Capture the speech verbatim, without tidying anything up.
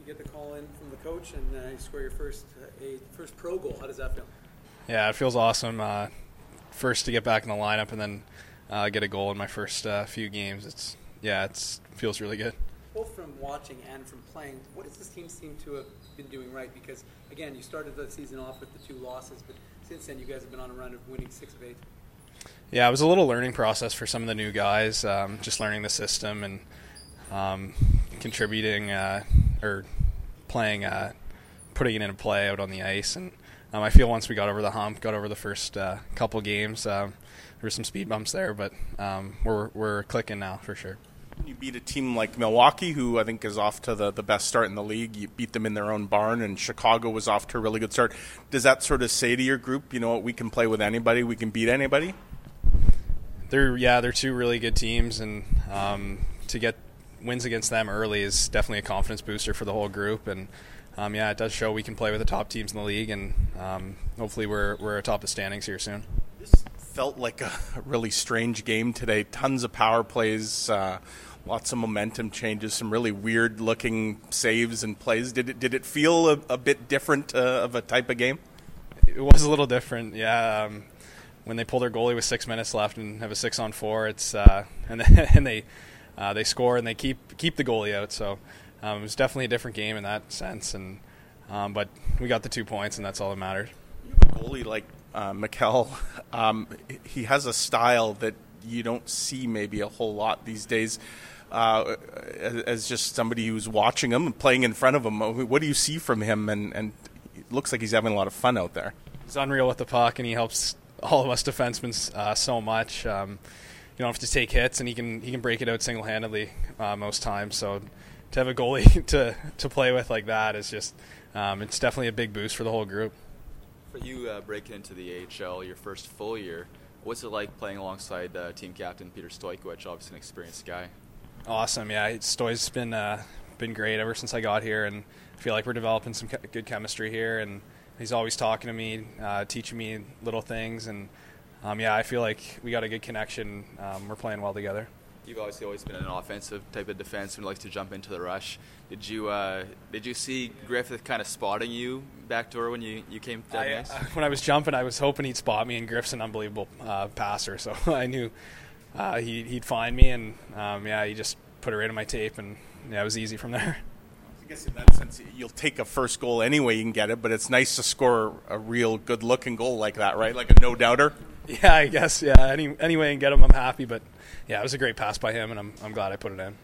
you get the call in from the coach and uh, you score your first uh, a first pro goal. How does that feel? Yeah, it feels awesome. Uh, first to get back in the lineup and then uh, get a goal in my first uh, few games. It's yeah, it's feels really good. Both from watching and from playing, what does this team seem to have been doing right? Because again, you started the season off with the two losses, but since then you guys have been on a run of winning six of eight. Yeah, it was a little learning process for some of the new guys, um, just learning the system and um, contributing uh, or playing, uh, putting it into play out on the ice. And um, I feel once we got over the hump, got over the first uh, couple games, uh, there were some speed bumps there, but um, we're we're clicking now for sure. You beat a team like Milwaukee, who I think is off to the, the best start in the league. You beat them in their own barn, and Chicago was off to a really good start. Does that sort of say to your group, you know what, we can play with anybody, we can beat anybody? They're yeah, they're two really good teams, and um, to get wins against them early is definitely a confidence booster for the whole group. And um, yeah, it does show we can play with the top teams in the league, and um, hopefully we're we're atop the standings here soon. This felt like a really strange game today. Tons of power plays. Uh, Lots of momentum changes, some really weird-looking saves and plays. Did it did it feel a, a bit different uh, of a type of game? It was a little different, yeah. Um, when they pull their goalie with six minutes left and have a six-on-four, it's uh, and they, and they uh, they score and they keep keep the goalie out. So um, it was definitely a different game in that sense. And um, but we got the two points, and that's all that mattered. You have a goalie like uh, Mikkel. Um, he has a style that you don't see maybe a whole lot these days. Uh, as just somebody who's watching him and playing in front of him, what do you see from him? And, and it looks like he's having a lot of fun out there. He's unreal with the puck, and he helps all of us defensemen uh, so much. Um, you don't have to take hits, and he can he can break it out single-handedly uh, most times. So to have a goalie to, to play with like that is just um, it's definitely a big boost for the whole group. For you uh, breaking into the A H L, your first full year, what's it like playing alongside uh, team captain Peter Stojkovic, obviously an experienced guy? Awesome, yeah. Stoy's been uh, been great ever since I got here, and I feel like we're developing some ke- good chemistry here. And he's always talking to me, uh, teaching me little things, and um, yeah, I feel like we got a good connection. Um, we're playing well together. You've obviously always been an offensive type of defenseman who likes to jump into the rush. Did you uh, did you see Griffith kind of spotting you back door when you, you came down the ice? Uh, when I was jumping, I was hoping he'd spot me, and Griff's an unbelievable uh, passer, so I knew uh, he, he'd find me, and um, yeah, he just put it right in my tape, and yeah, it was easy from there. I guess in that sense, you'll take a first goal anyway, you can get it, but it's nice to score a real good-looking goal like that, right? Like a no-doubter? Yeah, I guess, yeah. Any, any way I can get him, I'm happy, but yeah, it was a great pass by him, and I'm I'm glad I put it in.